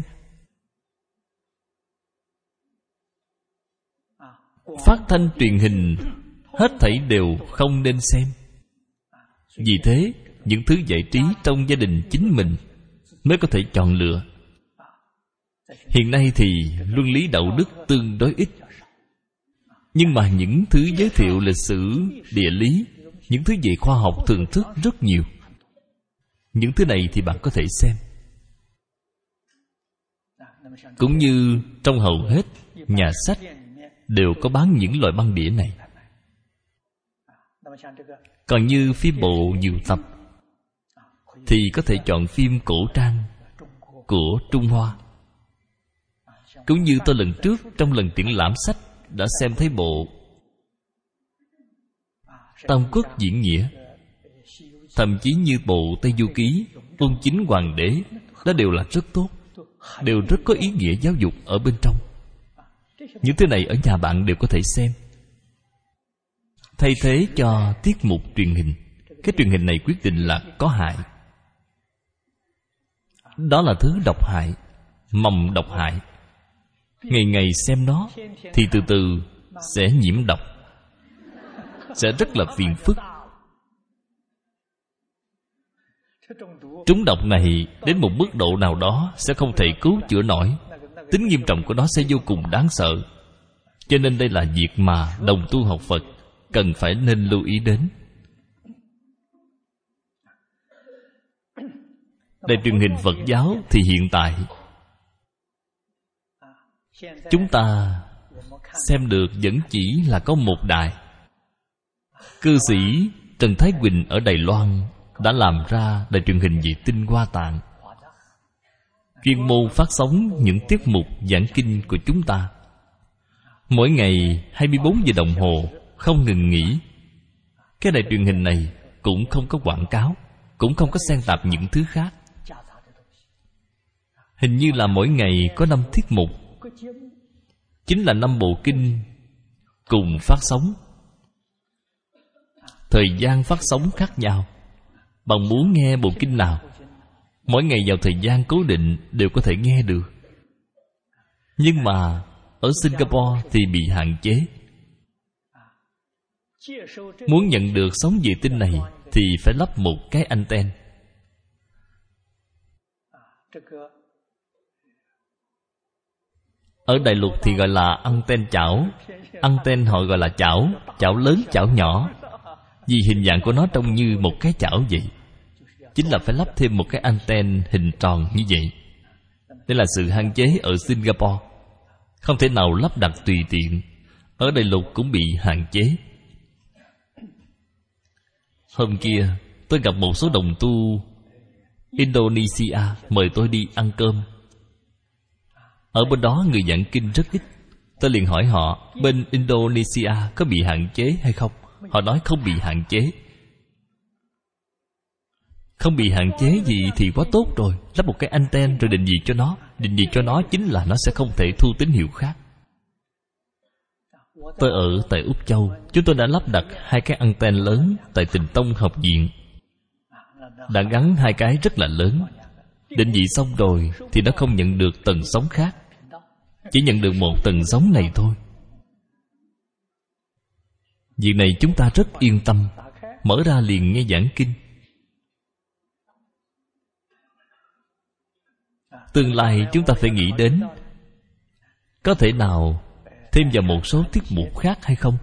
A: phát thanh truyền hình hết thảy đều không nên xem. Vì thế, những thứ giải trí trong gia đình chính mình mới có thể chọn lựa. Hiện nay thì luân lý đạo đức tương đối ít, nhưng mà những thứ giới thiệu lịch sử, địa lý, những thứ về khoa học thường thức rất nhiều. Những thứ này thì bạn có thể xem. Cũng như trong hầu hết nhà sách đều có bán những loại băng đĩa này. Còn như phim bộ nhiều tập thì có thể chọn phim cổ trang của Trung Hoa. Cũng như tôi lần trước trong lần triển lãm sách đã xem thấy bộ Tam Quốc diễn nghĩa, thậm chí như bộ Tây Du Ký, Ôn Chính Hoàng đế, đó đều là rất tốt, đều rất có ý nghĩa giáo dục ở bên trong. Những thứ này ở nhà bạn đều có thể xem, thay thế cho tiết mục truyền hình. Cái truyền hình này quyết định là có hại. Đó là thứ độc hại, mầm độc hại. Ngày ngày xem nó thì từ từ sẽ nhiễm độc, sẽ rất là phiền phức. Trúng độc này đến một mức độ nào đó sẽ không thể cứu chữa nổi. Tính nghiêm trọng của nó sẽ vô cùng đáng sợ. Cho nên đây là việc mà đồng tu học Phật cần phải nên lưu ý đến. Đài truyền hình Phật giáo thì hiện tại chúng ta xem được vẫn chỉ là có một đài. Cư sĩ Trần Thái Quỳnh ở Đài Loan đã làm ra đài truyền hình về Tinh Hoa Tạng, chuyên môn phát sóng những tiết mục giảng kinh của chúng ta. Mỗi ngày 24 giờ đồng hồ không ngừng nghỉ. Cái đài truyền hình này cũng không có quảng cáo, cũng không có xen tạp những thứ khác. Hình như là mỗi ngày có 5 tiết mục, chính là 5 bộ kinh cùng phát sóng. Thời gian phát sóng khác nhau. Bạn muốn nghe bộ kinh nào, mỗi ngày vào thời gian cố định đều có thể nghe được. Nhưng mà ở Singapore thì bị hạn chế. Muốn nhận được sóng vệ tinh này thì phải lắp một cái anten. Ở Đại Lục thì gọi là anten chảo. Anten họ gọi là chảo, chảo lớn chảo nhỏ, vì hình dạng của nó trông như một cái chảo vậy. Chính là phải lắp thêm một cái anten hình tròn như vậy. Đây là sự hạn chế ở Singapore, không thể nào lắp đặt tùy tiện. Ở Đại Lục cũng bị hạn chế. Hôm kia tôi gặp một số đồng tu Indonesia mời tôi đi ăn cơm. Ở bên đó người giảng kinh rất ít. Tôi liền hỏi họ bên Indonesia có bị hạn chế hay không. Họ nói không bị hạn chế. Không bị hạn chế gì thì quá tốt rồi. Lắp một cái anten rồi định vị cho nó. Định vị cho nó chính là nó sẽ không thể thu tín hiệu khác. Tôi ở tại Úc Châu, chúng tôi đã lắp đặt 2 cái anten lớn tại Tịnh Tông học viện. Đã gắn 2 cái rất là lớn. Định vị xong rồi thì nó không nhận được tần sóng khác, chỉ nhận được một tần sóng này thôi. Việc này chúng ta rất yên tâm, mở ra liền nghe giảng kinh. Tương lai chúng ta phải nghĩ đến có thể nào thêm vào một số tiết mục khác hay không.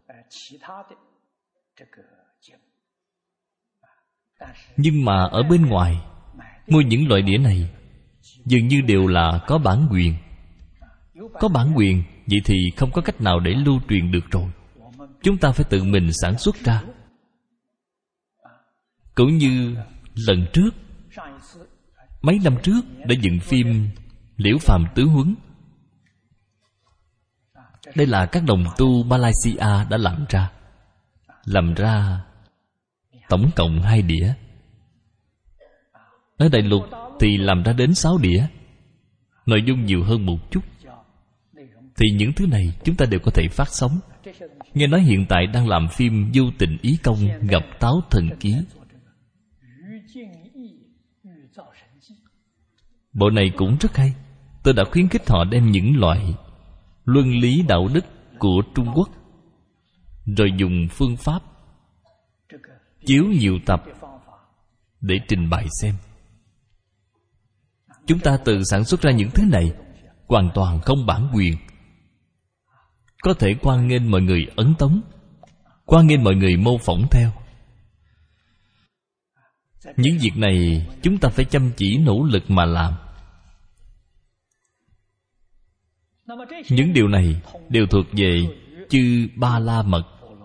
A: Nhưng mà ở bên ngoài mua những loại đĩa này dường như đều là có bản quyền. Có bản quyền, vậy thì không có cách nào để lưu truyền được rồi. Chúng ta phải tự mình sản xuất ra. Cũng như lần trước, mấy năm trước đã dựng phim Liễu Phàm Tứ Huấn. Đây là các đồng tu Malaysia đã làm ra. Làm ra tổng cộng 2 đĩa. Ở Đại Lục thì làm ra đến 6 đĩa. Nội dung nhiều hơn một chút. Thì những thứ này chúng ta đều có thể phát sóng. Nghe nói hiện tại đang làm phim Vô Tình Ý Công gặp Táo Thần Ký. Bộ này cũng rất hay. Tôi đã khuyến khích họ đem những loại luân lý đạo đức của Trung Quốc, rồi dùng phương pháp chiếu nhiều tập để trình bày xem. Chúng ta tự sản xuất ra những thứ này, hoàn toàn không bản quyền. Có thể hoan nghênh mọi người ấn tống, hoan nghênh mọi người mô phỏng theo. Những việc này chúng ta phải chăm chỉ nỗ lực mà làm. Những điều này đều thuộc về chư Ba La Mật.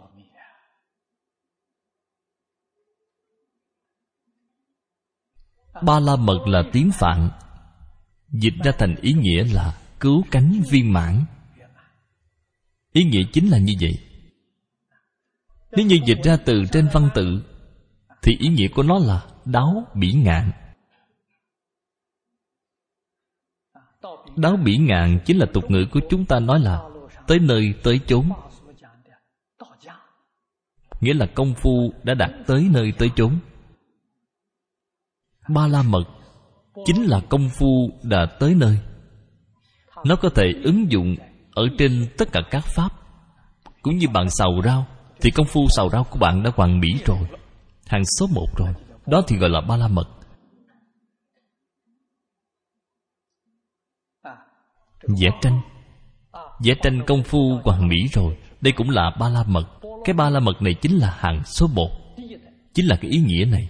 A: Ba La Mật là tiếng Phạn, dịch ra thành ý nghĩa là cứu cánh viên mãn. Ý nghĩa chính là như vậy. Nếu như dịch ra từ trên văn tự thì ý nghĩa của nó là đáo bỉ ngạn. Đáo bỉ ngạn chính là tục ngữ của chúng ta nói là tới nơi tới chốn, nghĩa là công phu đã đạt tới nơi tới chốn. Ba la mật chính là công phu đã tới nơi. Nó có thể ứng dụng ở trên tất cả các pháp. Cũng như bạn xào rau, thì công phu xào rau của bạn đã hoàn mỹ rồi, hàng số 1 rồi. Đó thì gọi là ba la mật. Vẽ tranh, vẽ tranh công phu hoàn mỹ rồi, đây cũng là ba la mật. Cái ba la mật này chính là hàng số 1, chính là cái ý nghĩa này.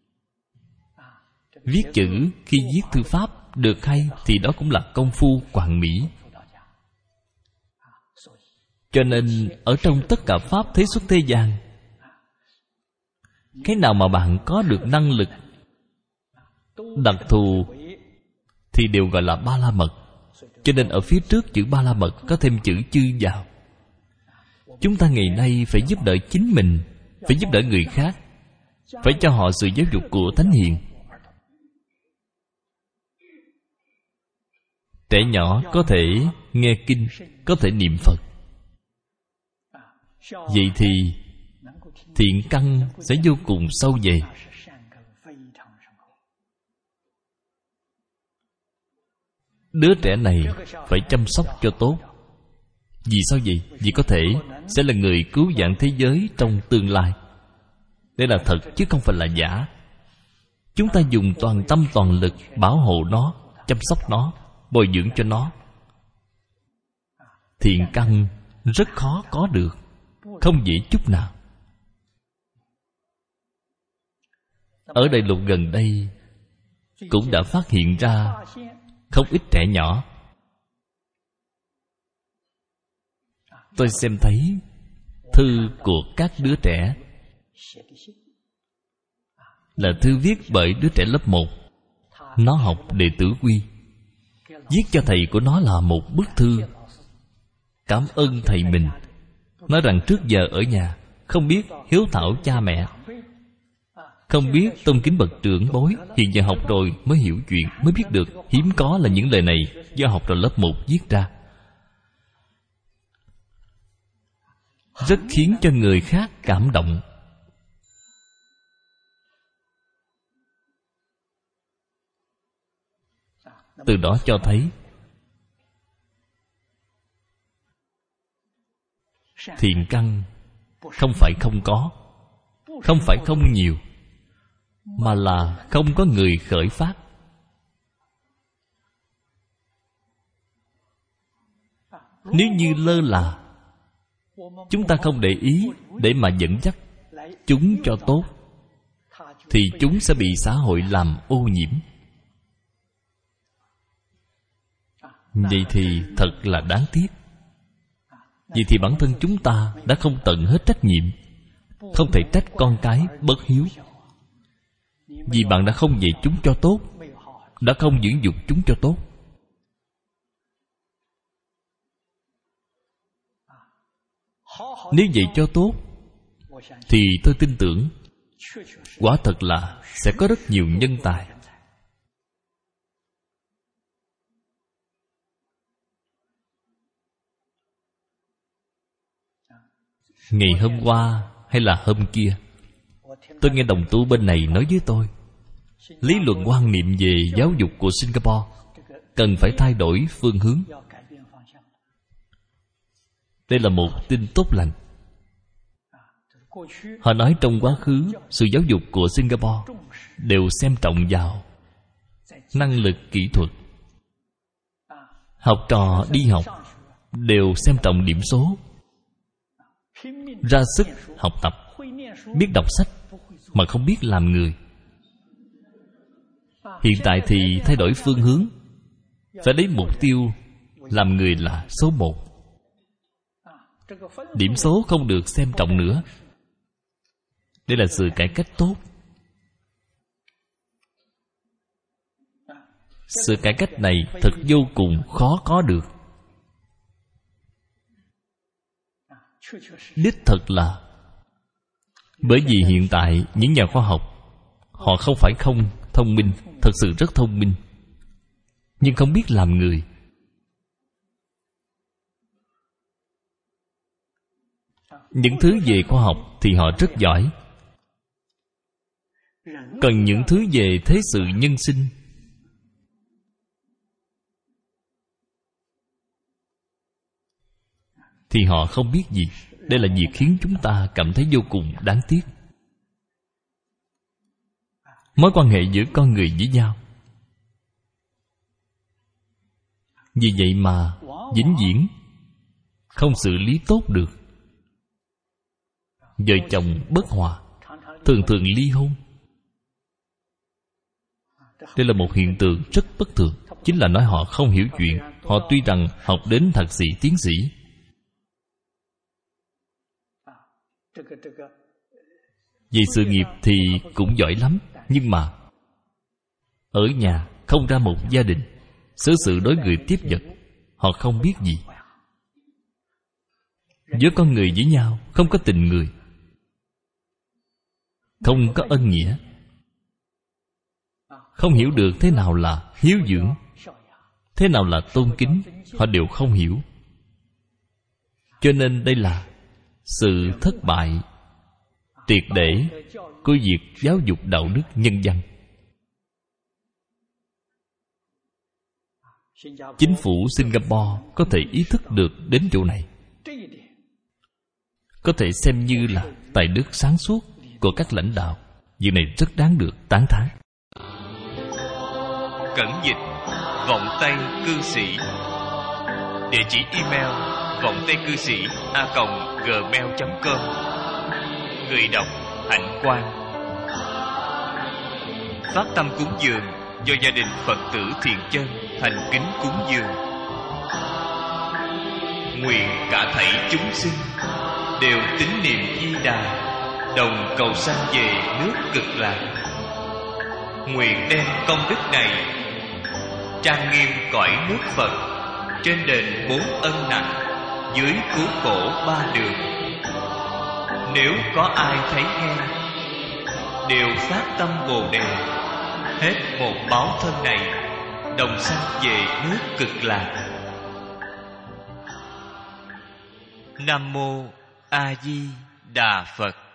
A: Viết chữ khi viết thư pháp được hay thì đó cũng là công phu hoàn mỹ. Cho nên ở trong tất cả pháp thế xuất thế gian, cái nào mà bạn có được năng lực đặc thù thì đều gọi là ba la mật. Cho nên ở phía trước chữ ba la mật có thêm chữ chư vào. Chúng ta ngày nay phải giúp đỡ chính mình, phải giúp đỡ người khác, phải cho họ sự giáo dục của Thánh Hiền. Trẻ nhỏ có thể nghe kinh, có thể niệm Phật. Vậy thì thiện căn sẽ vô cùng sâu dày. Đứa trẻ này phải chăm sóc cho tốt. Vì sao vậy? Vì có thể sẽ là người cứu vãn thế giới trong tương lai. Đây là thật chứ không phải là giả. Chúng ta dùng toàn tâm toàn lực bảo hộ nó, chăm sóc nó, bồi dưỡng cho nó. Thiện căn rất khó có được, không dễ chút nào. Ở Đại Lục gần đây cũng đã phát hiện ra không ít trẻ nhỏ. Tôi xem thấy thư của các đứa trẻ là thư viết bởi đứa trẻ lớp 1. Nó học Đệ Tử Quy, viết cho thầy của nó là một bức thư cảm ơn thầy mình, nói rằng trước giờ ở nhà không biết hiếu thảo cha mẹ, không biết tôn kính bậc trưởng bối, hiện giờ học rồi mới hiểu chuyện, mới biết được. Hiếm có là những lời này do học rồi lớp 1 viết ra, rất khiến cho người khác cảm động. Từ đó cho thấy thiện căn không phải không có, không phải không nhiều, mà là không có người khởi phát. Nếu như lơ là, chúng ta không để ý để mà dẫn dắt chúng cho tốt, thì chúng sẽ bị xã hội làm ô nhiễm. Vậy thì thật là đáng tiếc. Vậy thì bản thân chúng ta đã không tận hết trách nhiệm. Không thể trách con cái bất hiếu, vì bạn đã không dạy chúng cho tốt, đã không dưỡng dục chúng cho tốt. Nếu dạy cho tốt thì tôi tin tưởng quả thật là sẽ có rất nhiều nhân tài. Ngày hôm qua hay là hôm kia, tôi nghe đồng tu bên này nói với tôi, lý luận quan niệm về giáo dục của Singapore cần phải thay đổi phương hướng. Đây là một tin tốt lành. Họ nói trong quá khứ, sự giáo dục của Singapore đều xem trọng vào năng lực kỹ thuật. Học trò đi học đều xem trọng điểm số, ra sức học tập, biết đọc sách mà không biết làm người. Hiện tại thì thay đổi phương hướng, phải lấy mục tiêu làm người là số 1. Điểm số không được xem trọng nữa. Đây là sự cải cách tốt. Sự cải cách này thật vô cùng khó có được. Đích thật là Bởi vì hiện tại những nhà khoa học, họ không phải không thông minh, thật sự rất thông minh, nhưng không biết làm người. Những thứ về khoa học thì họ rất giỏi. Cần những thứ về thế sự nhân sinh thì họ không biết gì. Đây là việc khiến chúng ta cảm thấy vô cùng đáng tiếc. Mối quan hệ giữa con người với nhau, vì vậy mà vĩnh viễn không xử lý tốt được. Vợ chồng bất hòa, thường thường ly hôn. Đây là một hiện tượng rất bất thường. Chính là nói họ không hiểu chuyện. Họ tuy rằng học đến thạc sĩ, tiến sĩ, về sự nghiệp thì cũng giỏi lắm, nhưng mà ở nhà không ra một gia đình, xử sự đối người tiếp vật, họ không biết gì. Giữa con người với nhau không có tình người, không có ân nghĩa, không hiểu được thế nào là hiếu dưỡng, thế nào là tôn kính, họ đều không hiểu. Cho nên đây là sự thất bại triệt để của việc giáo dục đạo đức nhân văn. Chính phủ Singapore có thể ý thức được đến chỗ này, có thể xem như là tài đức sáng suốt của các lãnh đạo. Việc này rất đáng được tán thán.
B: Cẩn dịch vọng tây cư sĩ. Địa chỉ email vọng tây cư sĩ @gmail.com. Người đọc Hạnh Quang. Phát tâm cúng dường do gia đình Phật tử Thiện Chân thành kính cúng dường. Nguyện cả thảy chúng sinh đều tín niệm Di Đà, đồng cầu sanh về nước Cực Lạc. Nguyện đem công đức này trang nghiêm cõi nước Phật, trên đền 4 ân nặng, dưới cứu khổ 3 đường. Nếu có ai thấy nghe, đều phát tâm Bồ Đề, hết một báo thân này, đồng sanh về nước Cực Lạc. Nam mô A Di Đà Phật.